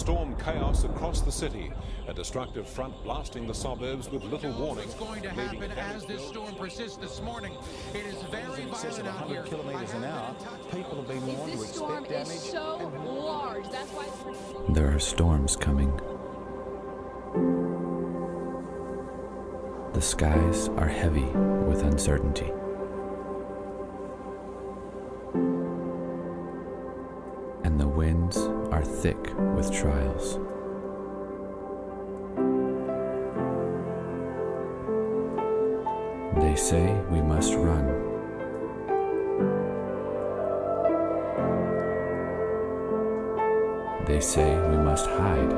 storm chaos across the city. A destructive front blasting the suburbs with little warning. What's going to happen as this storm persists this morning? It is very violent out here. 100 kilometers an hour. People have been warned to expect damage. This storm is so large. That's why there are storms coming. The skies are heavy with uncertainty. And the winds are thick with trials. They say we must run. They say we must hide.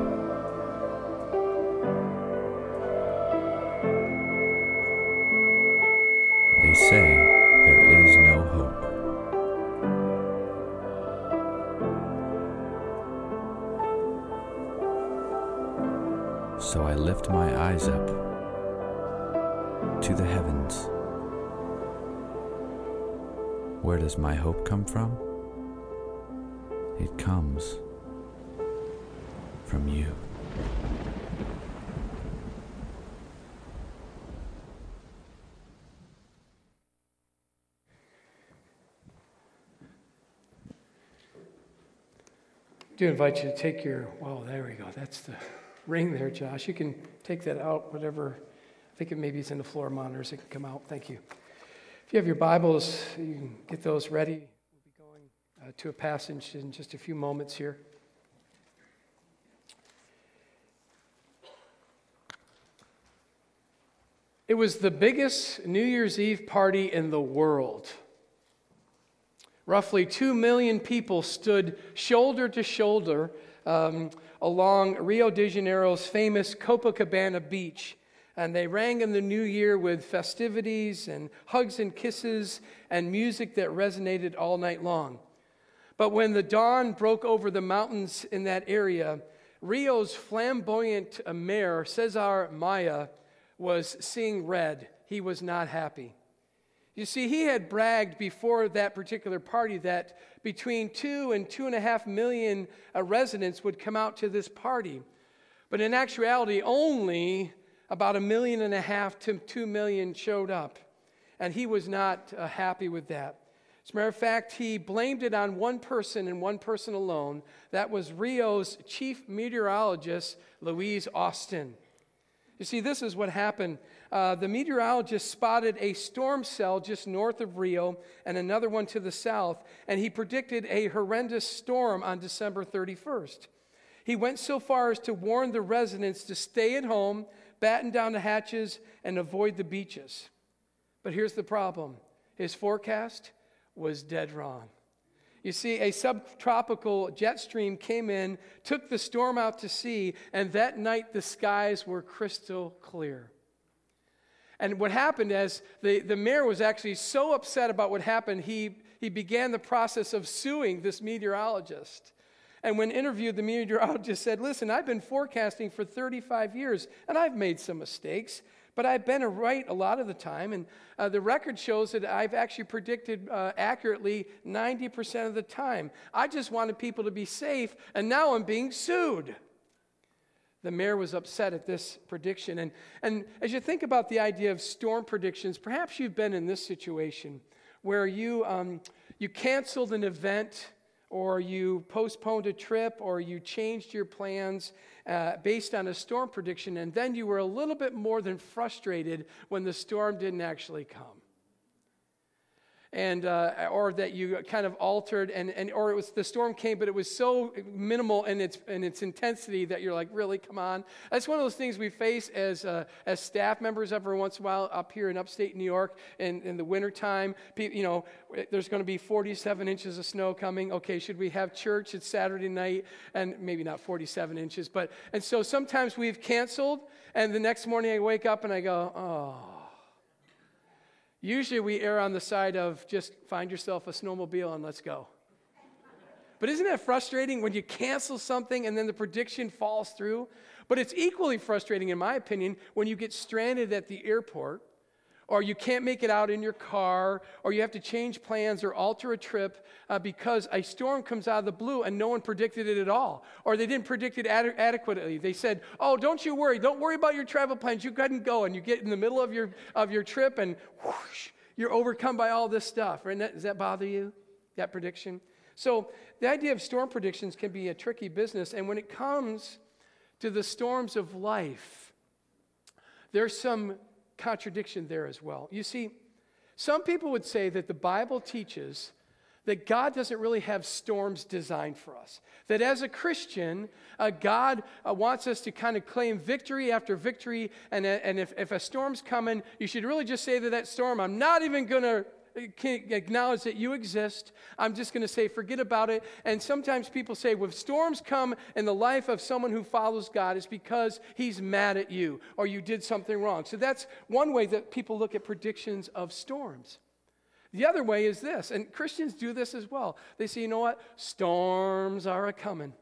They say there is no hope. So I lift my eyes up to the heavens. Where does my hope come from? It comes from you. I do invite you to take your, there we go. That's the ring there, Josh. You can take that out, whatever. I think maybe it's in the floor monitors. It can come out. Thank you. If you have your Bibles, you can get those ready. We'll be going to a passage in just a few moments here. It was the biggest New Year's Eve party in the world. Roughly 2 million people stood shoulder to shoulder along Rio de Janeiro's famous Copacabana beach. And they rang in the new year with festivities and hugs and kisses and music that resonated all night long. But when the dawn broke over the mountains in that area, Rio's flamboyant mayor, Cesar Maia, was seeing red. He was not happy. You see, he had bragged before that particular party that between 2 and 2.5 million residents would come out to this party. But in actuality, only about 1.5 million to 2 million showed up. And he was not happy with that. As a matter of fact, he blamed it on one person and one person alone. That was Rio's chief meteorologist, Louise Austin. You see, this is what happened. The meteorologist spotted a storm cell just north of Rio and another one to the south, and he predicted a horrendous storm on December 31st. He went so far as to warn the residents to stay at home, batten down the hatches, and avoid the beaches. But here's the problem. His forecast was dead wrong. You see, a subtropical jet stream came in, took the storm out to sea, and that night the skies were crystal clear. And what happened is the mayor was actually so upset about what happened, he began the process of suing this meteorologist. And when interviewed, the meteorologist said, listen, I've been forecasting for 35 years, and I've made some mistakes, but I've been right a lot of the time. And the record shows that I've actually predicted accurately 90% of the time. I just wanted people to be safe, and now I'm being sued. The mayor was upset at this prediction. And as you think about the idea of storm predictions, perhaps you've been in this situation where you canceled an event, or you postponed a trip, or you changed your plans based on a storm prediction, and then you were a little bit more than frustrated when the storm didn't actually come. And or that you kind of altered, or it was the storm came, but it was so minimal in its intensity that you're like, really, come on. That's one of those things we face as staff members every once in a while up here in upstate New York in the wintertime. There's going to be 47 inches of snow coming. Okay, should we have church? It's Saturday night, and maybe not 47 inches, and so sometimes we've canceled, and the next morning I wake up and I go, oh. Usually we err on the side of just find yourself a snowmobile and let's go. But isn't that frustrating when you cancel something and then the prediction falls through? But it's equally frustrating, in my opinion, when you get stranded at the airport, or you can't make it out in your car, or you have to change plans or alter a trip because a storm comes out of the blue and no one predicted it at all, or they didn't predict it adequately. They said, oh, don't you worry. Don't worry about your travel plans. You go ahead and go. And you get in the middle of your trip and whoosh, you're overcome by all this stuff. Right? Does that bother you, that prediction? So the idea of storm predictions can be a tricky business. And when it comes to the storms of life, there's some contradiction there as well. You see, some people would say that the Bible teaches that God doesn't really have storms designed for us. That as a Christian, God wants us to kind of claim victory after victory, and if a storm's coming, you should really just say to that storm, I'm not even going to acknowledge that you exist. I'm just going to say, forget about it. And sometimes people say, when storms come in the life of someone who follows God, it's because he's mad at you or you did something wrong. So that's one way that people look at predictions of storms. The other way is this, and Christians do this as well. They say, you know what? Storms are a-coming.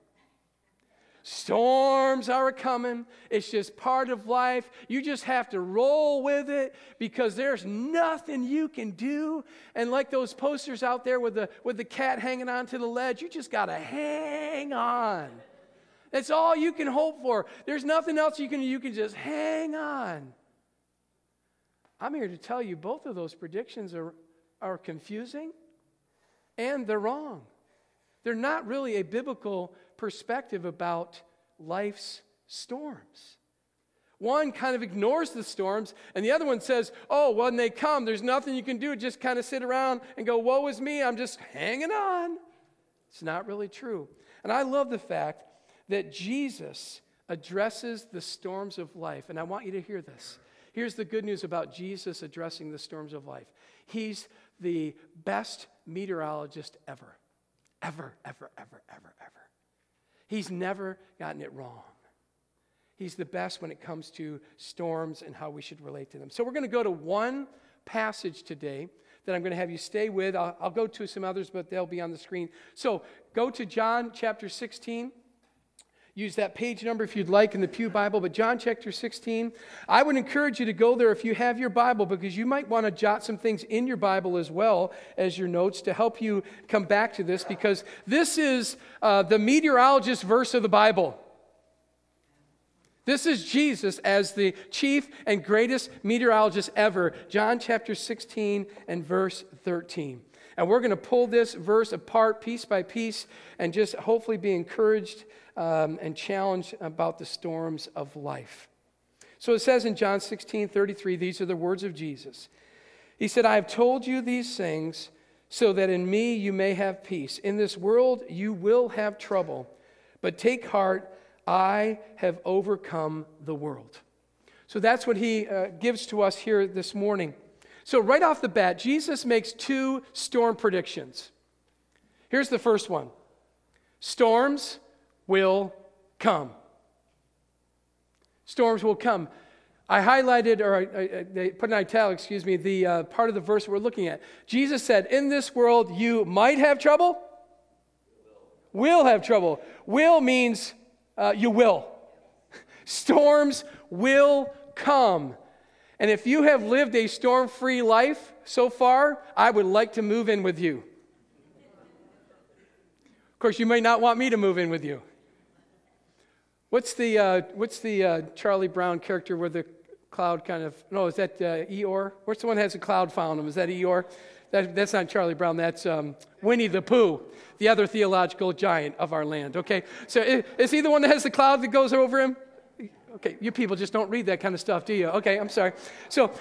Storms are a-coming. It's just part of life. You just have to roll with it because there's nothing you can do. And like those posters out there with the cat hanging onto the ledge, you just got to hang on. That's all you can hope for. There's nothing else you can just hang on. I'm here to tell you both of those predictions are confusing and they're wrong. They're not really a biblical perspective about life's storms. One kind of ignores the storms, and the other one says, oh, when they come, there's nothing you can do. Just kind of sit around and go, woe is me, I'm just hanging on. It's not really true. And I love the fact that Jesus addresses the storms of life, and I want you to hear this. Here's the good news about Jesus addressing the storms of life. He's the best meteorologist ever. Ever. He's never gotten it wrong. He's the best when it comes to storms and how we should relate to them. So we're going to go to one passage today that I'm going to have you stay with. I'll go to some others, but they'll be on the screen. So go to John chapter 16. Use that page number if you'd like in the Pew Bible, but John chapter 16. I would encourage you to go there if you have your Bible, because you might want to jot some things in your Bible as well as your notes to help you come back to this, because this is the meteorologist verse of the Bible. This is Jesus as the chief and greatest meteorologist ever. John chapter 16 and verse 13. And we're going to pull this verse apart piece by piece and just hopefully be encouraged and challenged about the storms of life. So it says in John 16:33, these are the words of Jesus. He said, I have told you these things so that in me you may have peace. In this world you will have trouble, but take heart, I have overcome the world. So that's what he gives to us here this morning. So right off the bat, Jesus makes two storm predictions. Here's the first one. Storms will come. Storms will come. I highlighted, or I put in italics, the part of the verse we're looking at. Jesus said, in this world you might have trouble. Will have trouble. Will means you will. Storms will come. And if you have lived a storm-free life so far, I would like to move in with you. Of course, you may not want me to move in with you. What's the Charlie Brown character where the cloud kind of... No, is that Eeyore? What's the one that has a cloud found him? Is that Eeyore? That's not Charlie Brown. That's Winnie the Pooh, the other theological giant of our land. Okay, so is he the one that has the cloud that goes over him? Okay, you people just don't read that kind of stuff, do you? Okay, I'm sorry. So,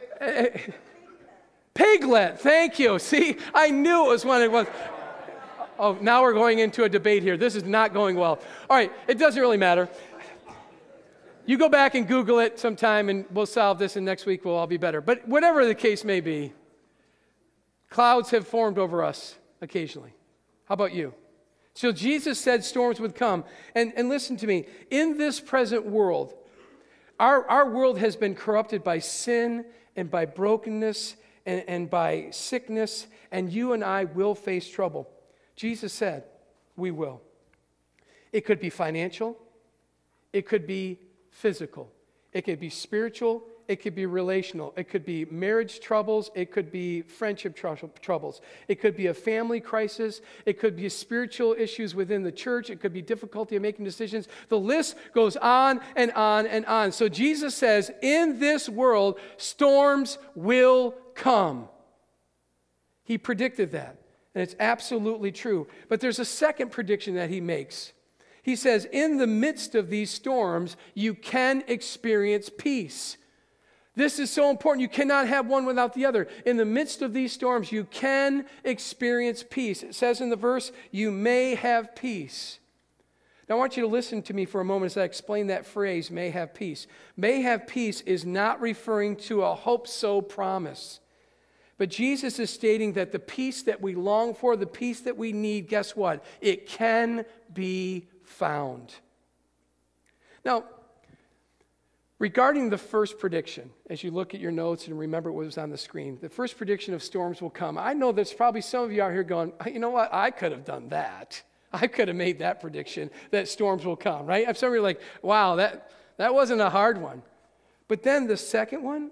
Piglet, thank you. See, I knew it was one it was. Oh, now we're going into a debate here. This is not going well. All right, it doesn't really matter. You go back and Google it sometime, and we'll solve this, and next week we'll all be better. But whatever the case may be, clouds have formed over us occasionally. How about you? So Jesus said storms would come. And listen to me. In this present world, our world has been corrupted by sin and by brokenness and by sickness, and you and I will face trouble. Jesus said, we will. It could be financial. It could be physical. It could be spiritual. it could be relational. It could be marriage troubles. It could be friendship troubles. It could be a family crisis. It could be spiritual issues within the church. It could be difficulty in making decisions. The list goes on and on and on. So Jesus says, in this world, storms will come. He predicted that, and it's absolutely true. But there's a second prediction that he makes. He says, in the midst of these storms, you can experience peace. This is so important. You cannot have one without the other. In the midst of these storms, you can experience peace. It says in the verse, you may have peace. Now, I want you to listen to me for a moment as I explain that phrase, may have peace. May have peace is not referring to a hope-so promise. But Jesus is stating that the peace that we long for, the peace that we need, guess what? It can be found. Now, regarding the first prediction, as you look at your notes and remember what was on the screen, the first prediction of storms will come. I know there's probably some of you out here going, you know what, I could have done that. I could have made that prediction that storms will come, right? Some of you are like, wow, that wasn't a hard one. But then the second one,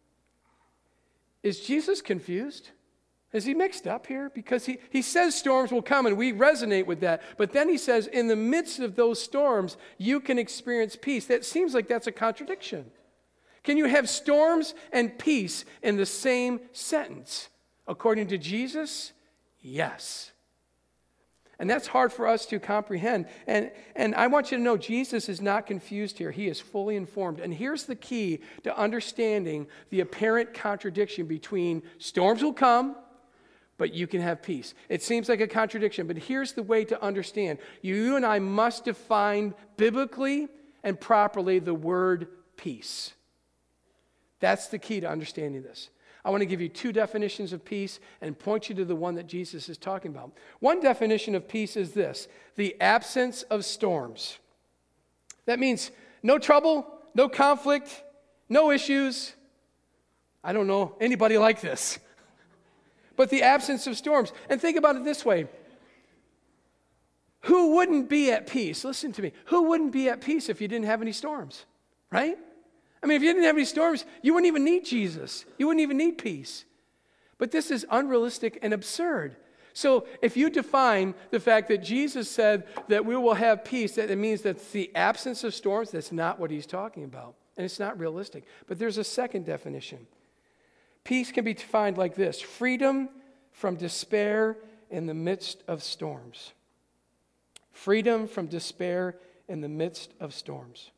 is Jesus confused? Is he mixed up here? Because he says storms will come, and we resonate with that. But then he says, in the midst of those storms, you can experience peace. That seems like that's a contradiction. Can you have storms and peace in the same sentence? According to Jesus, yes. And that's hard for us to comprehend. And I want you to know Jesus is not confused here. He is fully informed. And here's the key to understanding the apparent contradiction between storms will come, but you can have peace. It seems like a contradiction, but here's the way to understand. You and I must define biblically and properly the word peace. That's the key to understanding this. I want to give you two definitions of peace and point you to the one that Jesus is talking about. One definition of peace is this: the absence of storms. That means no trouble, no conflict, no issues. I don't know anybody like this. But the absence of storms. And think about it this way. Who wouldn't be at peace? Listen to me. Who wouldn't be at peace if you didn't have any storms? Right? I mean, if you didn't have any storms, you wouldn't even need Jesus. You wouldn't even need peace. But this is unrealistic and absurd. So if you define the fact that Jesus said that we will have peace, that it means that the absence of storms, that's not what he's talking about. And it's not realistic. But there's a second definition. Peace can be defined like this: freedom from despair in the midst of storms. Freedom from despair in the midst of storms.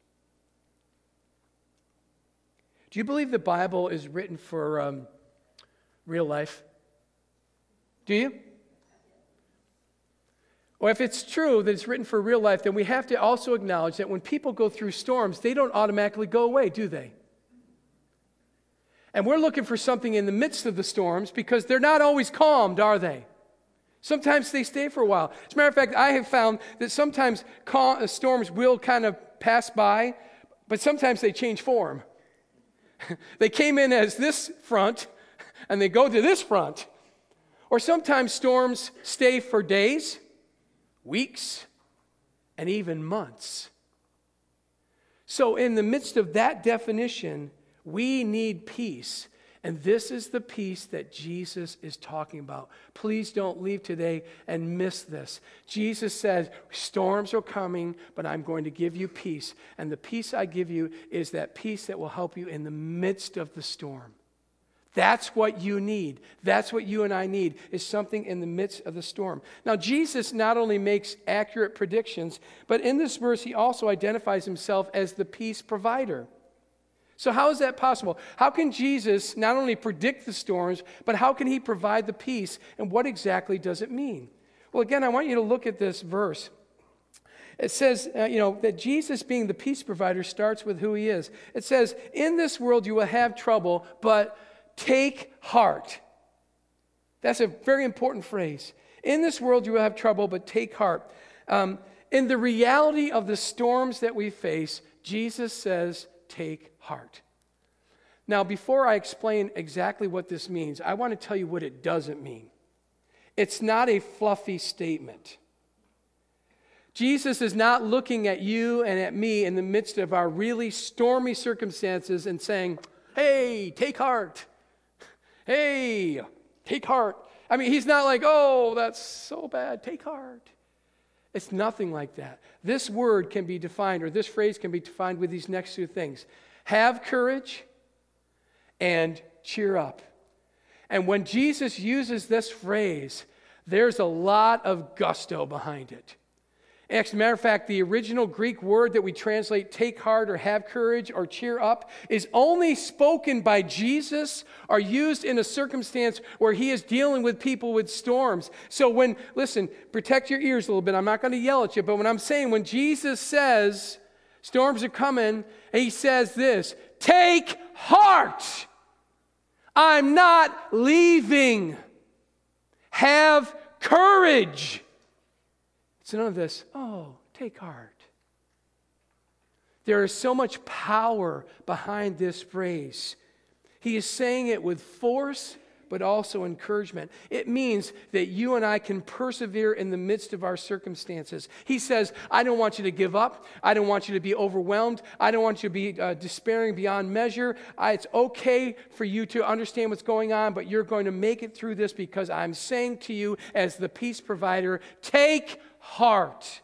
Do you believe the Bible is written for real life? Do you? Well, if it's true that it's written for real life, then we have to also acknowledge that when people go through storms, they don't automatically go away, do they? And we're looking for something in the midst of the storms because they're not always calmed, are they? Sometimes they stay for a while. As a matter of fact, I have found that sometimes storms will kind of pass by, but sometimes they change form. They came in as this front, and they go to this front. Or sometimes storms stay for days, weeks, and even months. So in the midst of that definition, we need peace. And this is the peace that Jesus is talking about. Please don't leave today and miss this. Jesus says, storms are coming, but I'm going to give you peace. And the peace I give you is that peace that will help you in the midst of the storm. That's what you need. That's what you and I need, is something in the midst of the storm. Now, Jesus not only makes accurate predictions, but in this verse, he also identifies himself as the peace provider. So how is that possible? How can Jesus not only predict the storms, but how can he provide the peace? And what exactly does it mean? Well, again, I want you to look at this verse. It says, that Jesus being the peace provider starts with who he is. It says, in this world you will have trouble, but take heart. That's a very important phrase. In this world you will have trouble, but take heart. In the reality of the storms that we face, Jesus says, take heart. Now, before I explain exactly what this means, I want to tell you what it doesn't mean. It's not a fluffy statement. Jesus is not looking at you and at me in the midst of our really stormy circumstances and saying, Hey, take heart. Hey, take heart. I mean, he's not like, oh, that's so bad. Take heart. It's nothing like that. This word can be defined, or this phrase can be defined with these next two things. Have courage and cheer up. And when Jesus uses this phrase, there's a lot of gusto behind it. As a matter of fact, the original Greek word that we translate take heart or have courage or cheer up is only spoken by Jesus or used in a circumstance where he is dealing with people with storms. So listen, protect your ears a little bit. I'm not going to yell at you, but when Jesus says storms are coming, he says this, take heart. I'm not leaving. Have courage. It's none of this, oh, take heart. There is so much power behind this phrase. He is saying it with force, but also encouragement. It means that you and I can persevere in the midst of our circumstances. He says, I don't want you to give up. I don't want you to be overwhelmed. I don't want you to be despairing beyond measure. It's okay for you to understand what's going on, but you're going to make it through this because I'm saying to you as the peace provider, take heart.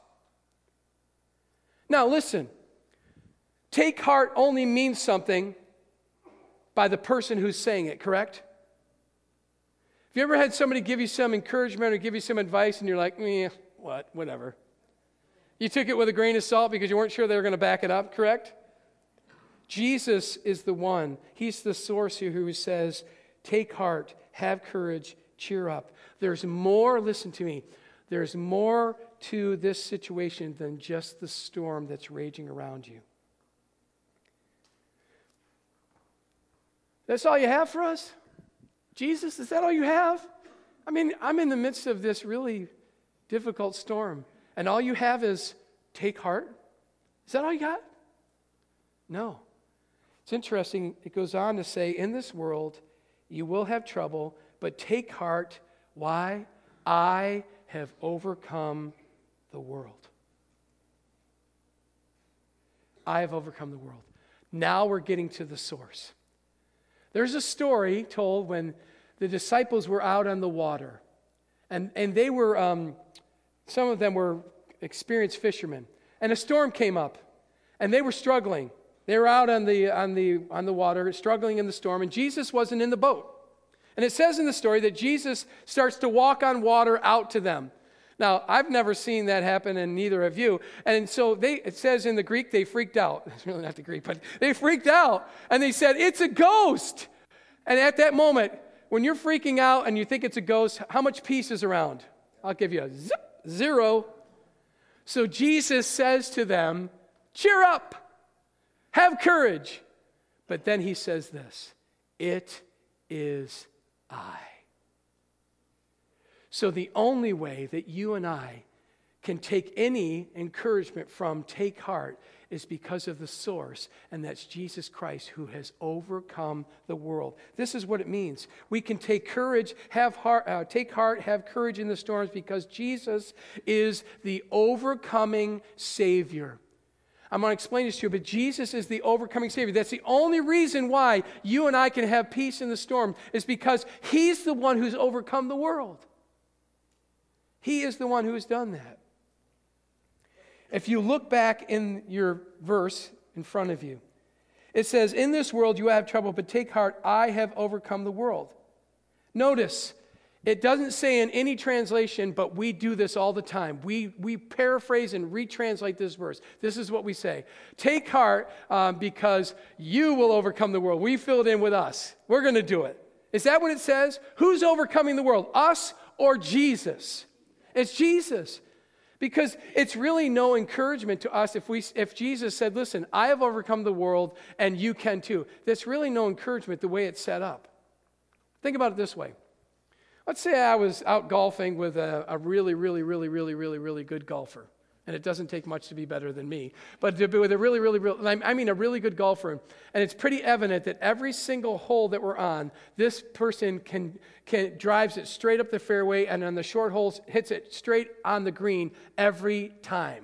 Now listen, take heart only means something by the person who's saying it, correct? Have you ever had somebody give you some encouragement or give you some advice and you're like, whatever. You took it with a grain of salt because you weren't sure they were going to back it up, correct? Jesus is the one. He's the source here who says, take heart, have courage, cheer up. There's more, listen to me, there's more to this situation than just the storm that's raging around you. That's all you have for us? Jesus, is that all you have? I mean, I'm in the midst of this really difficult storm, and all you have is take heart? Is that all you got? No. It's interesting. It goes on to say, in this world, you will have trouble, but take heart. Why? I have overcome the world. I have overcome the world. Now we're getting to the source. There's a story told when the disciples were out on the water. And they were, some of them were experienced fishermen. And a storm came up. And they were struggling. They were out on the water, struggling in the storm. And Jesus wasn't in the boat. And it says in the story that Jesus starts to walk on water out to them. Now, I've never seen that happen, and neither have you. And so it says in the Greek, they freaked out. It's really not the Greek, but they freaked out. And they said, it's a ghost. And at that moment, when you're freaking out and you think it's a ghost, how much peace is around? I'll give you a zero. So Jesus says to them, cheer up, have courage. But then he says this, it is I. So the only way that you and I can take any encouragement from take heart is because of the source, and that's Jesus Christ who has overcome the world. This is what it means. We can take courage, take heart, have courage in the storms because Jesus is the overcoming Savior. I'm going to explain this to you, but Jesus is the overcoming Savior. That's the only reason why you and I can have peace in the storm is because He's the one who's overcome the world. He is the one who has done that. If you look back in your verse in front of you, it says, in this world you have trouble, but take heart, I have overcome the world. Notice, it doesn't say in any translation, but we do this all the time. We paraphrase and retranslate this verse. This is what we say. Take heart because you will overcome the world. We fill it in with us. We're going to do it. Is that what it says? Who's overcoming the world? Us or Jesus? It's Jesus. Because it's really no encouragement to us if Jesus said, listen, I have overcome the world and you can too. That's really no encouragement the way it's set up. Think about it this way. Let's say I was out golfing with a really good golfer. And it doesn't take much to be better than me. But with a really good golfer. And it's pretty evident that every single hole that we're on, this person drives it straight up the fairway and on the short holes hits it straight on the green every time.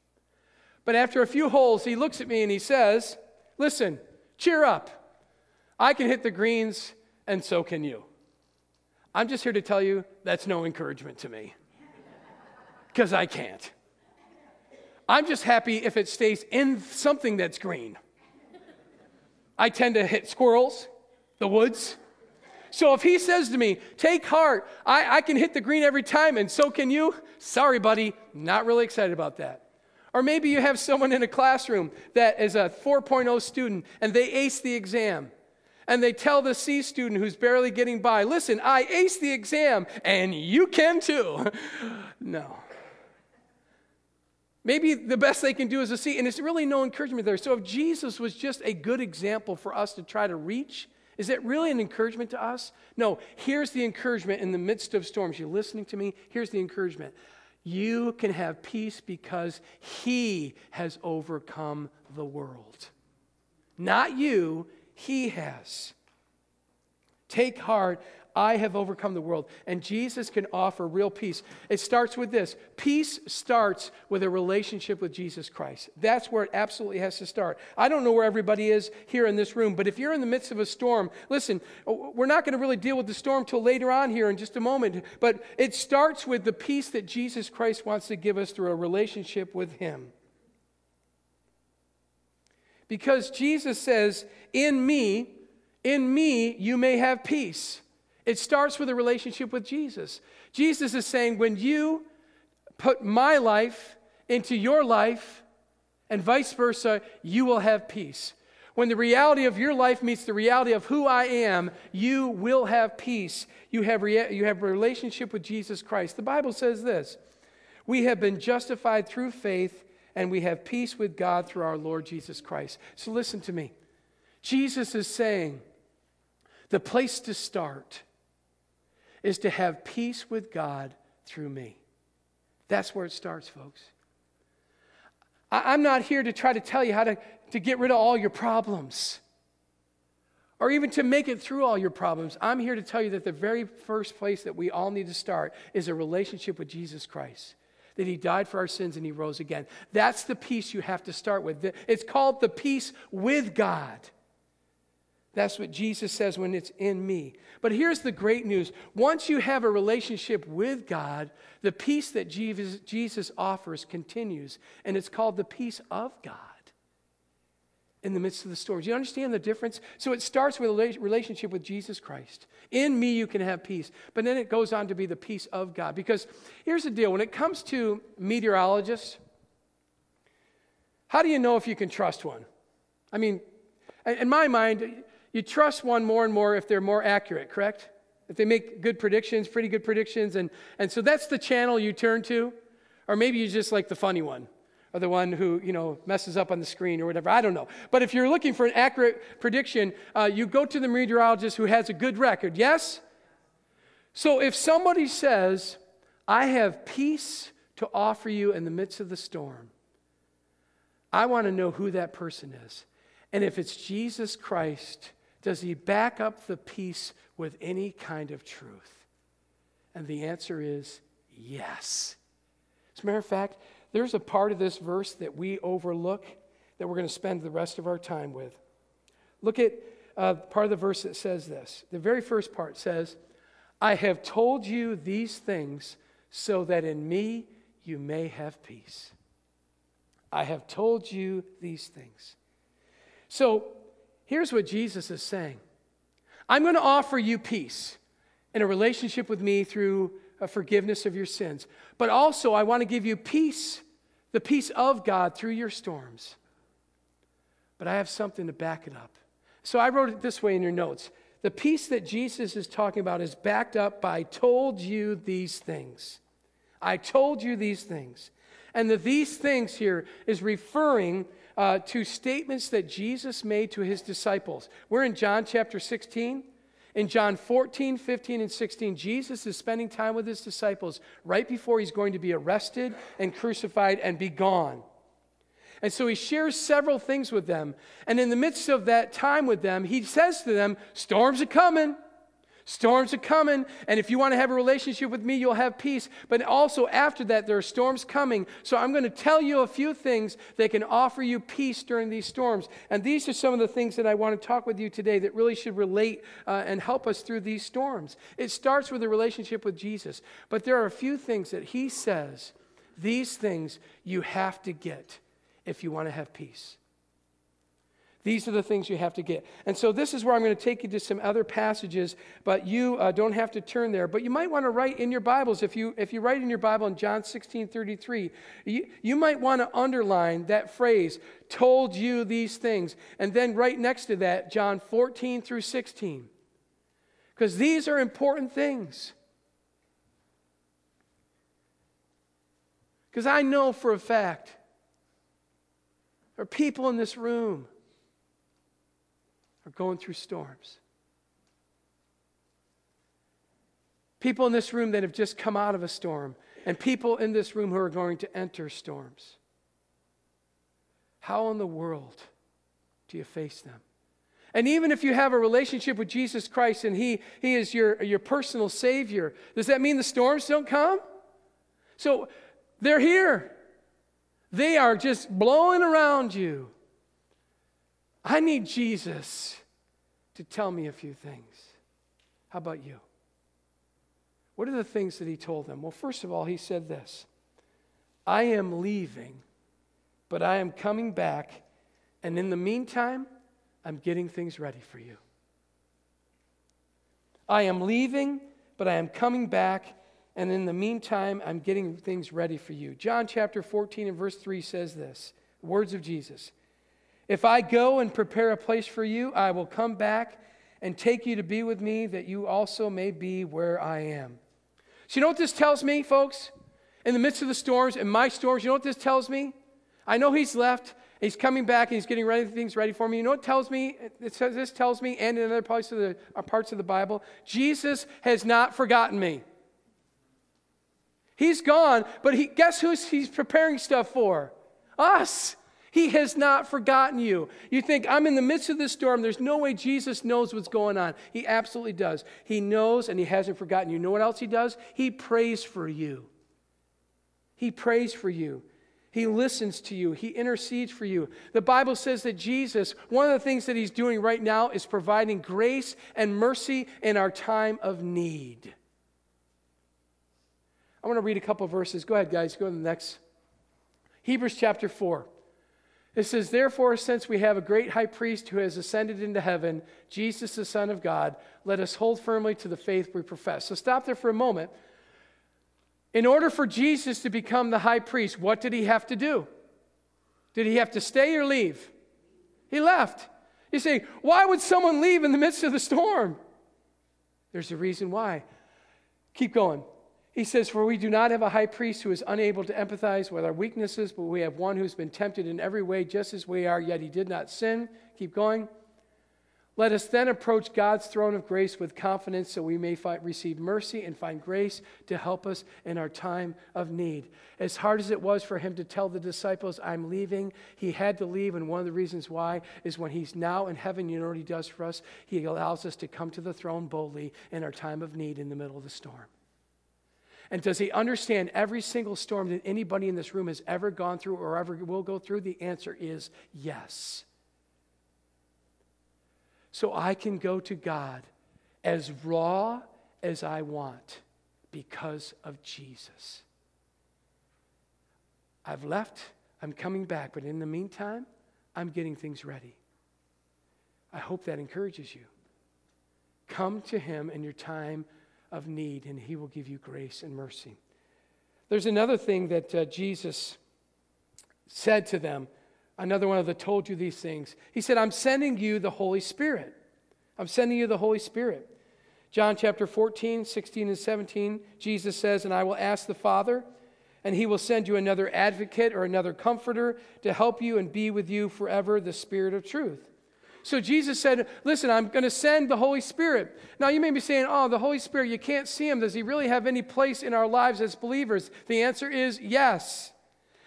But after a few holes, he looks at me and he says, listen, cheer up. I can hit the greens, and so can you. I'm just here to tell you that's no encouragement to me, because I can't. I'm just happy if it stays in something that's green. I tend to hit squirrels, the woods. So if he says to me, take heart, I can hit the green every time, and so can you. Sorry, buddy, not really excited about that. Or maybe you have someone in a classroom that is a 4.0 student, and they ace the exam. And they tell the C student who's barely getting by, listen, I aced the exam, and you can too. No. Maybe the best they can do is a C, and it's really no encouragement there. So if Jesus was just a good example for us to try to reach, is that really an encouragement to us? No, here's the encouragement in the midst of storms. You're listening to me? Here's the encouragement. You can have peace because he has overcome the world. Not you, he has. Take heart, I have overcome the world. And Jesus can offer real peace. It starts with this. Peace starts with a relationship with Jesus Christ. That's where it absolutely has to start. I don't know where everybody is here in this room, but if you're in the midst of a storm, listen, we're not going to really deal with the storm till later on here in just a moment, but it starts with the peace that Jesus Christ wants to give us through a relationship with him. Because Jesus says, in me, you may have peace. It starts with a relationship with Jesus. Jesus is saying, when you put my life into your life, and vice versa, you will have peace. When the reality of your life meets the reality of who I am, you will have peace. You have a relationship with Jesus Christ. The Bible says this, we have been justified through faith, and we have peace with God through our Lord Jesus Christ. So listen to me. Jesus is saying, the place to start is to have peace with God through me. That's where it starts, folks. I'm not here to try to tell you how to get rid of all your problems or even to make it through all your problems. I'm here to tell you that the very first place that we all need to start is a relationship with Jesus Christ, that he died for our sins and he rose again. That's the peace you have to start with. It's called the peace with God. That's what Jesus says when it's in me. But here's the great news. Once you have a relationship with God, the peace that Jesus offers continues, and it's called the peace of God in the midst of the storms. Do you understand the difference? So it starts with a relationship with Jesus Christ. In me you can have peace, but then it goes on to be the peace of God. Because here's the deal. When it comes to meteorologists, how do you know if you can trust one? I mean, in my mind, you trust one more and more if they're more accurate, correct? If they make good predictions, pretty good predictions, and so that's the channel you turn to. Or maybe you just like the funny one, or the one who, messes up on the screen or whatever. I don't know. But if you're looking for an accurate prediction, you go to the meteorologist who has a good record, yes? So if somebody says, I have peace to offer you in the midst of the storm, I want to know who that person is. And if it's Jesus Christ, does he back up the peace with any kind of truth? And the answer is yes. As a matter of fact, there's a part of this verse that we overlook that we're going to spend the rest of our time with. Look at part of the verse that says this. The very first part says, I have told you these things so that in me you may have peace. I have told you these things. So here's what Jesus is saying. I'm going to offer you peace in a relationship with me through a forgiveness of your sins. But also I want to give you peace, the peace of God through your storms. But I have something to back it up. So I wrote it this way in your notes. The peace that Jesus is talking about is backed up by told you these things. I told you these things. And these things here is referring to statements that Jesus made to his disciples. We're in John chapter 16. In John 14, 15, and 16, Jesus is spending time with his disciples right before he's going to be arrested and crucified and be gone. And so he shares several things with them. And in the midst of that time with them, he says to them, storms are coming. Storms are coming, and if you want to have a relationship with me, you'll have peace. But also after that, there are storms coming. So I'm going to tell you a few things that can offer you peace during these storms. And these are some of the things that I want to talk with you today that really should relate and help us through these storms. It starts with a relationship with Jesus. But there are a few things that he says, these things you have to get if you want to have peace. These are the things you have to get. And so this is where I'm going to take you to some other passages, but you don't have to turn there. But you might want to write in your Bibles, if you write in your Bible in John 16:33, you might want to underline that phrase, told you these things. And then right next to that, John 14 through 16. Because these are important things. Because I know for a fact, there are people in this room are going through storms. People in this room that have just come out of a storm, and people in this room who are going to enter storms. How in the world do you face them? And even if you have a relationship with Jesus Christ and He is your personal Savior, does that mean the storms don't come? So they're here. They are just blowing around you. I need Jesus to tell me a few things. How about you? What are the things that he told them? Well, first of all, he said this: I am leaving, but I am coming back, and in the meantime, I'm getting things ready for you. I am leaving, but I am coming back, and in the meantime, I'm getting things ready for you. John chapter 14 and verse 3 says this, words of Jesus. If I go and prepare a place for you, I will come back and take you to be with me, that you also may be where I am. So you know what this tells me, folks? In the midst of the storms, in my storms, you know what this tells me? I know he's left, he's coming back, and he's getting things ready for me. You know what it tells me? This tells me, and in other parts of the Bible, Jesus has not forgotten me. He's gone, but guess who he's preparing stuff for? Us. He has not forgotten you. You think, I'm in the midst of this storm. There's no way Jesus knows what's going on. He absolutely does. He knows, and he hasn't forgotten you. You know what else he does? He prays for you. He prays for you. He listens to you. He intercedes for you. The Bible says that Jesus, one of the things that he's doing right now is providing grace and mercy in our time of need. I want to read a couple of verses. Go ahead, guys. Go to the next. Hebrews chapter 4. It says, therefore, since we have a great high priest who has ascended into heaven, Jesus, the Son of God, let us hold firmly to the faith we profess. So stop there for a moment. In order for Jesus to become the high priest, what did he have to do? Did he have to stay or leave? He left. You say, why would someone leave in the midst of the storm? There's a reason why. Keep going. He says, for we do not have a high priest who is unable to empathize with our weaknesses, but we have one who's been tempted in every way just as we are, yet he did not sin. Keep going. Let us then approach God's throne of grace with confidence so we may receive mercy and find grace to help us in our time of need. As hard as it was for him to tell the disciples, I'm leaving, he had to leave, and one of the reasons why is when he's now in heaven, you know what he does for us? He allows us to come to the throne boldly in our time of need in the middle of the storm. And does he understand every single storm that anybody in this room has ever gone through or ever will go through? The answer is yes. So I can go to God as raw as I want because of Jesus. I've left, I'm coming back, but in the meantime, I'm getting things ready. I hope that encourages you. Come to him in your time of need, and he will give you grace and mercy. There's another thing that Jesus said to them, another one of the told you these things. He said, I'm sending you the Holy Spirit. I'm sending you the Holy Spirit. John chapter 14, 16 and 17, Jesus says, and I will ask the Father, and he will send you another advocate or another comforter to help you and be with you forever, the Spirit of truth. So Jesus said, listen, I'm going to send the Holy Spirit. Now you may be saying, oh, the Holy Spirit, you can't see him. Does he really have any place in our lives as believers? The answer is yes.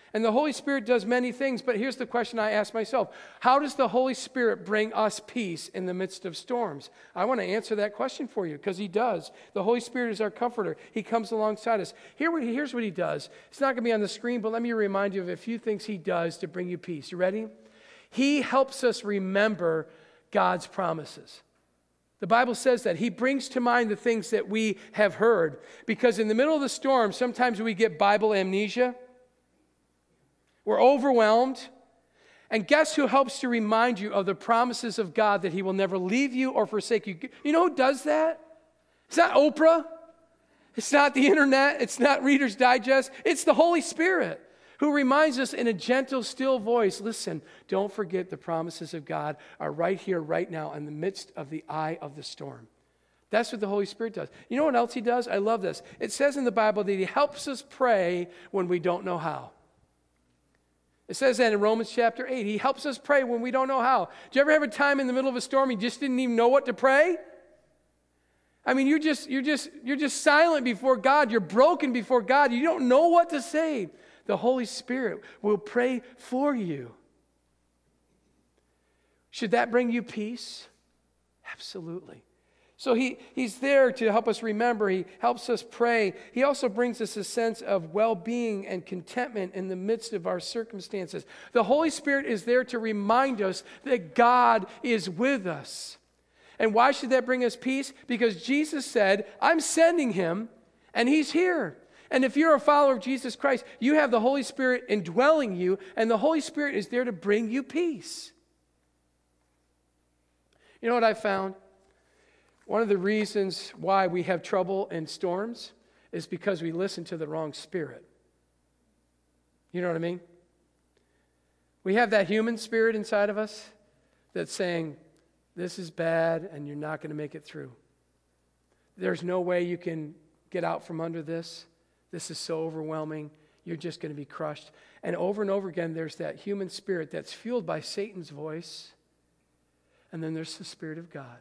And the Holy Spirit does many things, but here's the question I ask myself. How does the Holy Spirit bring us peace in the midst of storms? I want to answer that question for you, because he does. The Holy Spirit is our comforter. He comes alongside us. Here's what he does. It's not going to be on the screen, but let me remind you of a few things he does to bring you peace. You ready? He helps us remember God's promises. The Bible says that. He brings to mind the things that we have heard, because in the middle of the storm, sometimes we get Bible amnesia. We're overwhelmed. And guess who helps to remind you of the promises of God, that he will never leave you or forsake you? You know who does that? It's not Oprah. It's not the internet. It's not Reader's Digest. It's the Holy Spirit, who reminds us in a gentle, still voice, listen, don't forget the promises of God are right here, right now, in the midst of the eye of the storm. That's what the Holy Spirit does. You know what else he does? I love this. It says in the Bible that he helps us pray when we don't know how. It says that in Romans chapter 8. He helps us pray when we don't know how. Do you ever have a time in the middle of a storm you just didn't even know what to pray? I mean, you're just silent before God. You're broken before God. You don't know what to say. The Holy Spirit will pray for you. Should that bring you peace? Absolutely. So he's there to help us remember. He helps us pray. He also brings us a sense of well-being and contentment in the midst of our circumstances. The Holy Spirit is there to remind us that God is with us. And why should that bring us peace? Because Jesus said, I'm sending him, and he's here. And if you're a follower of Jesus Christ, you have the Holy Spirit indwelling you, and the Holy Spirit is there to bring you peace. You know what I found? One of the reasons why we have trouble in storms is because we listen to the wrong spirit. You know what I mean? We have that human spirit inside of us that's saying, this is bad and you're not going to make it through. There's no way you can get out from under this. This is so overwhelming. You're just going to be crushed. And over again, there's that human spirit that's fueled by Satan's voice. And then there's the Spirit of God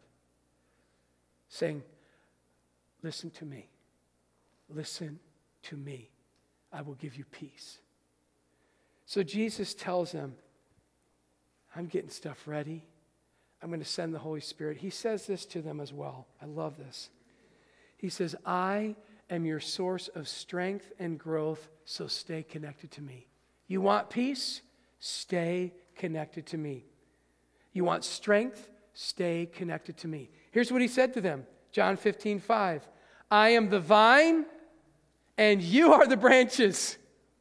saying, listen to me. Listen to me. I will give you peace. So Jesus tells them, I'm getting stuff ready. I'm going to send the Holy Spirit. He says this to them as well. I love this. He says, I am your source of strength and growth, so stay connected to me. You want peace? Stay connected to me. You want strength? Stay connected to me. Here's what he said to them. John 15:5. I am the vine, and you are the branches.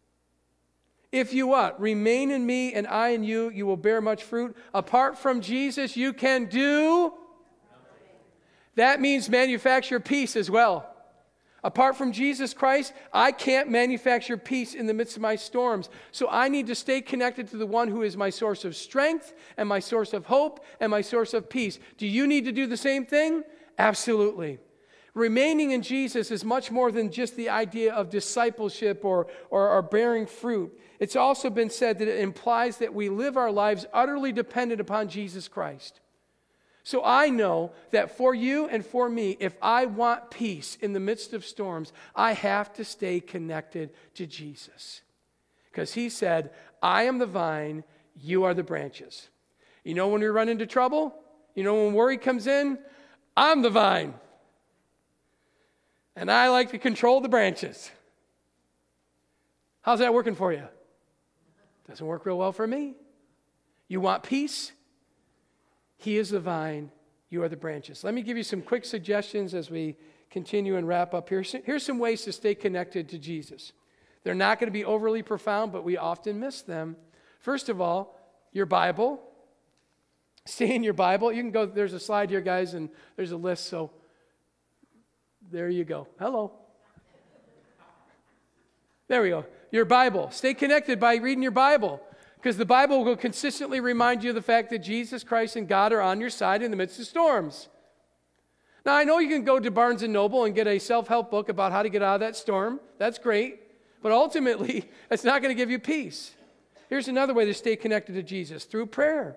If you what? Remain in me, and I in you, you will bear much fruit. Apart from Jesus, you can do. That means manufacture peace as well. Apart from Jesus Christ, I can't manufacture peace in the midst of my storms. So I need to stay connected to the one who is my source of strength and my source of hope and my source of peace. Do you need to do the same thing? Absolutely. Remaining in Jesus is much more than just the idea of discipleship or bearing fruit. It's also been said that it implies that we live our lives utterly dependent upon Jesus Christ. So I know that for you and for me, if I want peace in the midst of storms, I have to stay connected to Jesus. Because he said, I am the vine, you are the branches. You know when we run into trouble? You know when worry comes in? I'm the vine. And I like to control the branches. How's that working for you? Doesn't work real well for me. You want peace? He is the vine, you are the branches. Let me give you some quick suggestions as we continue and wrap up here. Here's some ways to stay connected to Jesus. They're not going to be overly profound, but we often miss them. First of all, your Bible. Stay in your Bible. You can go, there's a slide here, guys, and there's a list, so there you go. Hello. There we go. Your Bible. Stay connected by reading your Bible. Because the Bible will consistently remind you of the fact that Jesus Christ and God are on your side in the midst of storms. Now, I know you can go to Barnes & Noble and get a self-help book about how to get out of that storm. That's great. But ultimately, it's not going to give you peace. Here's another way to stay connected to Jesus, through prayer.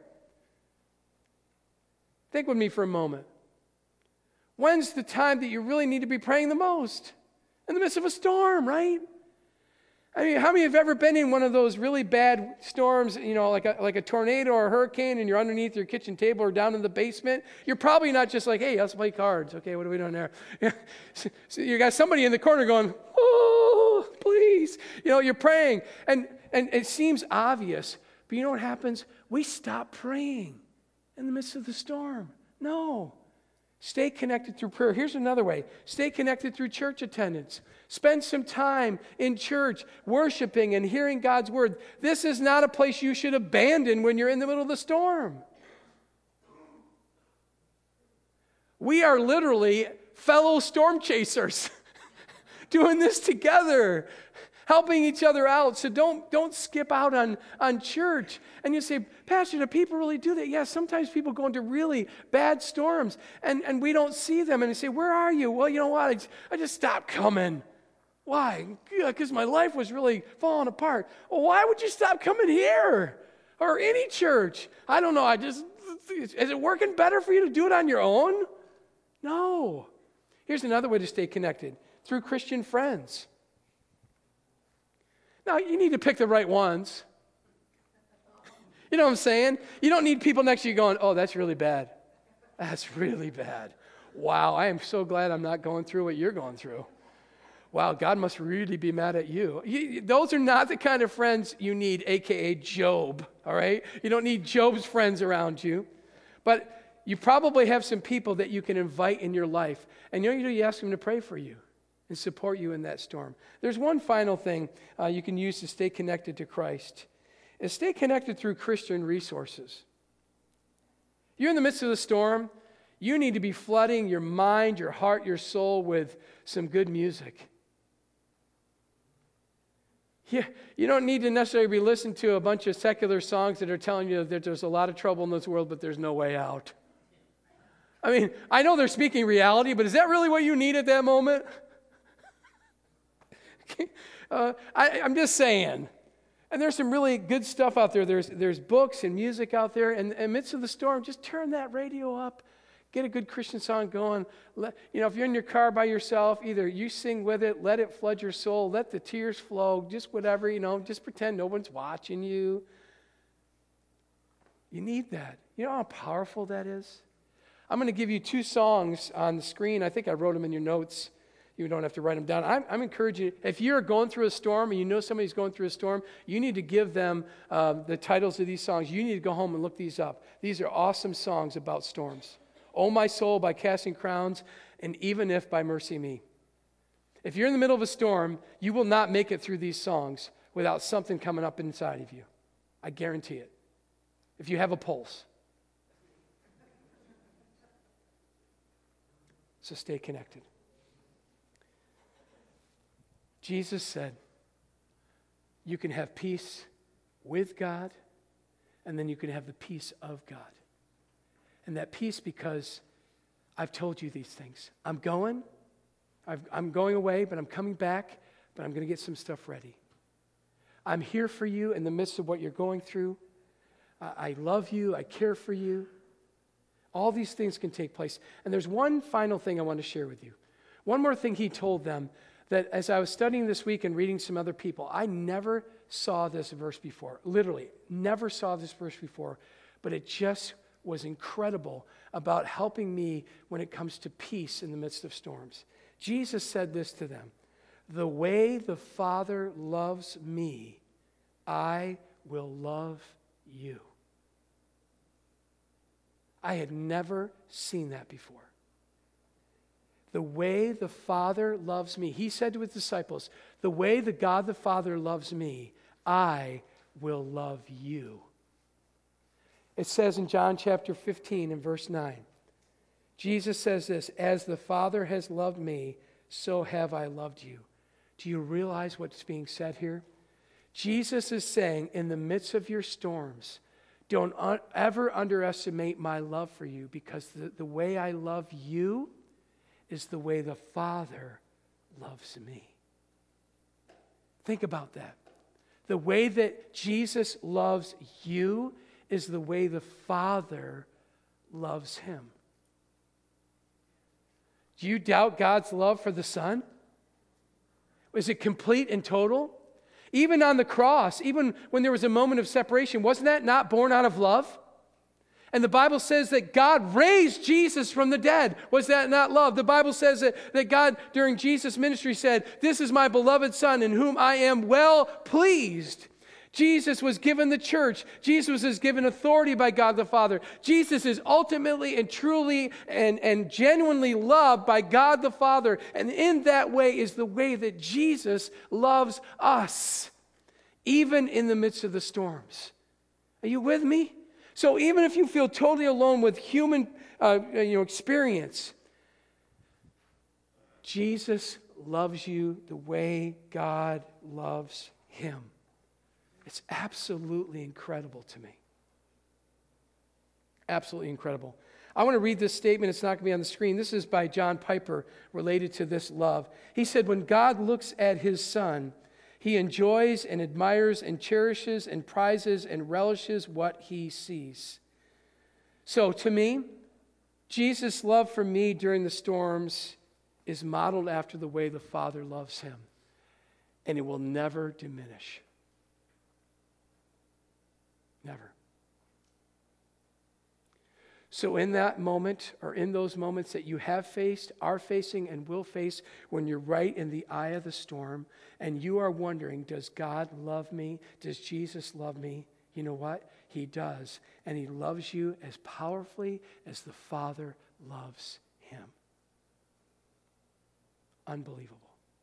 Think with me for a moment. When's the time that you really need to be praying the most? In the midst of a storm, right? I mean, how many have ever been in one of those really bad storms, like a tornado or a hurricane, and you're underneath your kitchen table or down in the basement? You're probably not just like, hey, let's play cards. Okay, what are we doing there? So you got somebody in the corner going, oh, please. You're praying. And it seems obvious, but you know what happens? We stop praying in the midst of the storm. No. Stay connected through prayer. Here's another way. Stay connected through church attendance. Spend some time in church worshiping and hearing God's word. This is not a place you should abandon when you're in the middle of the storm. We are literally fellow storm chasers doing this together, helping each other out. So don't skip out on church. And you say, Pastor, do people really do that? Yeah, sometimes people go into really bad storms and we don't see them. And you say, where are you? Well, you know what? I just stopped coming. Why? Because my life was really falling apart. Well, why would you stop coming here? Or any church? I don't know. Is it working better for you to do it on your own? No. Here's another way to stay connected. Through Christian friends. Now, you need to pick the right ones. You know what I'm saying? You don't need people next to you going, oh, that's really bad. That's really bad. Wow, I am so glad I'm not going through what you're going through. Wow, God must really be mad at you. Those are not the kind of friends you need, a.k.a. Job, all right? You don't need Job's friends around you. But you probably have some people that you can invite in your life. And you ask them to pray for you and support you in that storm. There's one final thing you can use to stay connected to Christ. Is stay connected through Christian resources. You're in the midst of the storm. You need to be flooding your mind, your heart, your soul with some good music. You don't need to necessarily be listening to a bunch of secular songs that are telling you that there's a lot of trouble in this world, but there's no way out. I mean, I know they're speaking reality, but is that really what you need at that moment? I'm just saying. And there's some really good stuff out there. There's books and music out there. And in the midst of the storm, just turn that radio up. Get a good Christian song going. If you're in your car by yourself, either you sing with it, let it flood your soul, let the tears flow, just whatever, just pretend no one's watching you. You need that. You know how powerful that is? I'm going to give you 2 songs on the screen. I think I wrote them in your notes. You don't have to write them down. I'm encouraging you, if you're going through a storm and you know somebody's going through a storm, you need to give them the titles of these songs. You need to go home and look these up. These are awesome songs about storms. Oh My Soul by Casting Crowns and Even If by Mercy Me. If you're in the middle of a storm, you will not make it through these songs without something coming up inside of you. I guarantee it. If you have a pulse. So stay connected. Jesus said, you can have peace with God, and then you can have the peace of God. And that peace because I've told you these things. I'm going away, but I'm coming back, but I'm going to get some stuff ready. I'm here for you in the midst of what you're going through. I love you. I care for you. All these things can take place. And there's one final thing I want to share with you. One more thing he told them that as I was studying this week and reading some other people, I never saw this verse before. Literally, never saw this verse before. But it just was incredible about helping me when it comes to peace in the midst of storms. Jesus said this to them, the way the Father loves me, I will love you. I had never seen that before. The way the Father loves me, he said to his disciples, the way the God the Father loves me, I will love you. It says in John chapter 15 and verse 9, Jesus says this, as the Father has loved me, so have I loved you. Do you realize what's being said here? Jesus is saying, in the midst of your storms, don't ever underestimate my love for you, because the way I love you is the way the Father loves me. Think about that. The way that Jesus loves you is the way the Father loves him. Do you doubt God's love for the Son? Is it complete and total? Even on the cross, even when there was a moment of separation, wasn't that not born out of love? And the Bible says that God raised Jesus from the dead. Was that not love? The Bible says that God, during Jesus' ministry, said, "This is my beloved Son in whom I am well pleased." Jesus was given the church. Jesus is given authority by God the Father. Jesus is ultimately and truly and genuinely loved by God the Father. And in that way is the way that Jesus loves us, even in the midst of the storms. Are you with me? So even if you feel totally alone with human experience, Jesus loves you the way God loves him. It's absolutely incredible to me. Absolutely incredible. I want to read this statement. It's not going to be on the screen. This is by John Piper related to this love. He said, when God looks at his Son, he enjoys and admires and cherishes and prizes and relishes what he sees. So to me, Jesus' love for me during the storms is modeled after the way the Father loves him. And it will never diminish. Never. So in that moment, or in those moments that you have faced, are facing, and will face, when you're right in the eye of the storm, and you are wondering, does God love me? Does Jesus love me? You know what? He does. And he loves you as powerfully as the Father loves him. Unbelievable.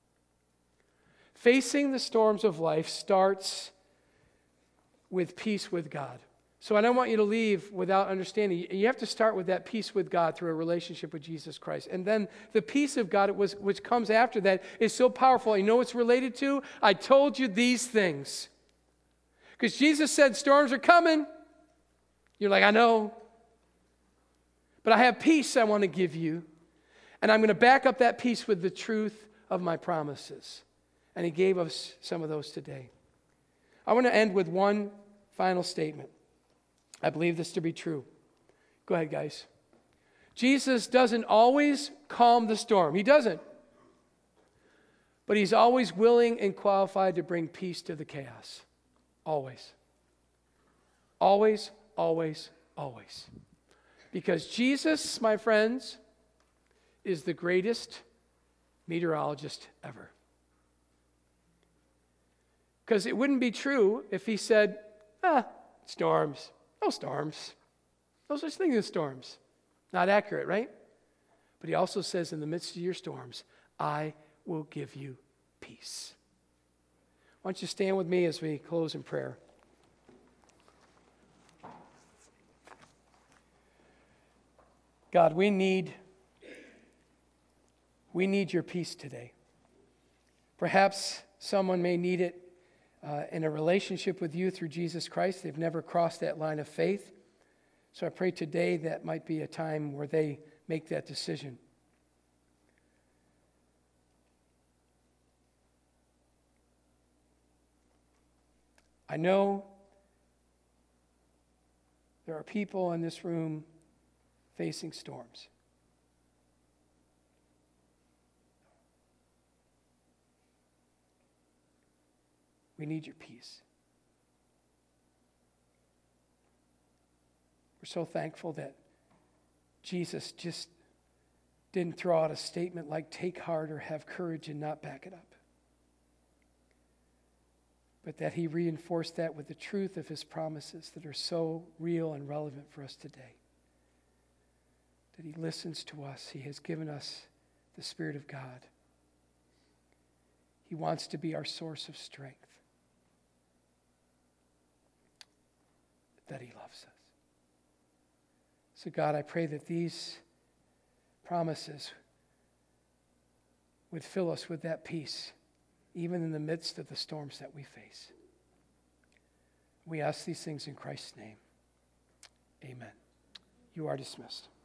Facing the storms of life starts with peace with God. So I don't want you to leave without understanding. You have to start with that peace with God through a relationship with Jesus Christ. And then the peace of God, which comes after that, is so powerful. You know what's related to? I told you these things. Because Jesus said storms are coming. You're like, I know. But I have peace I want to give you. And I'm going to back up that peace with the truth of my promises. And he gave us some of those today. I want to end with one final statement. I believe this to be true. Go ahead, guys. Jesus doesn't always calm the storm. He doesn't. But he's always willing and qualified to bring peace to the chaos. Always. Always, always, always. Because Jesus, my friends, is the greatest meteorologist ever. Because it wouldn't be true if he said, storms. No storms. No such thing as storms. Not accurate, right? But he also says, in the midst of your storms, I will give you peace. Why don't you stand with me as we close in prayer? God, we need your peace today. Perhaps someone may need it in a relationship with you through Jesus Christ. They've never crossed that line of faith. So I pray today that might be a time where they make that decision. I know there are people in this room facing storms. We need your peace. We're so thankful that Jesus just didn't throw out a statement like take heart or have courage and not back it up. But that he reinforced that with the truth of his promises that are so real and relevant for us today. That he listens to us. He has given us the Spirit of God. He wants to be our source of strength. That he loves us. So God, I pray that these promises would fill us with that peace, even in the midst of the storms that we face. We ask these things in Christ's name. Amen. You are dismissed.